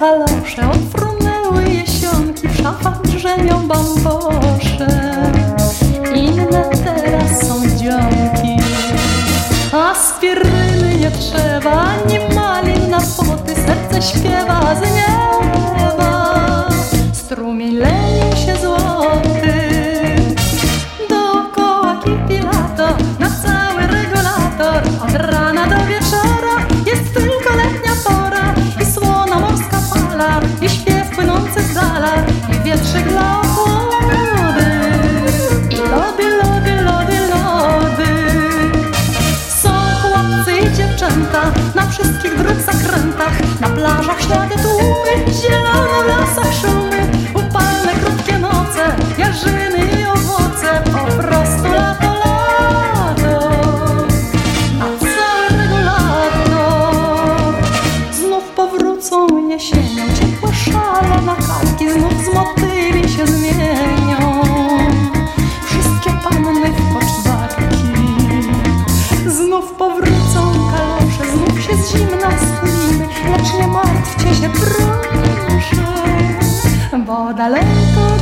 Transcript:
kalosze, odfrunęły jesionki, w szafach drzemią bambosze. Inne teraz są dzionki. Aspiryny nie trzeba, ani malin na poty, serce śpiewa z nieba. Strumień leni się złoty, dookoła kipi lato, na cały regulator. Od rana do wieczora jest tylko letnia pora i słona morska fala, i śpiew płynący z dala, i wietrzyk dla ochłody, i lody, lody, lody, lody. Są chłopcy i dziewczęta na wszystkich dróg zakrętach, na plażach ślady tłumy, zielono w lasach szumy, upalne krótkie noce, jarzyny i owoce, po prostu lato, lato, na całe regulator. Znów powrócą jesienią ciepłe szale na kalki, znów z motyli się zmienią wszystkie panny w poczwarki. Znów powrócą kalosze, znów się z zimna schylimy, lecz nie martwcie się proszę, bo daleko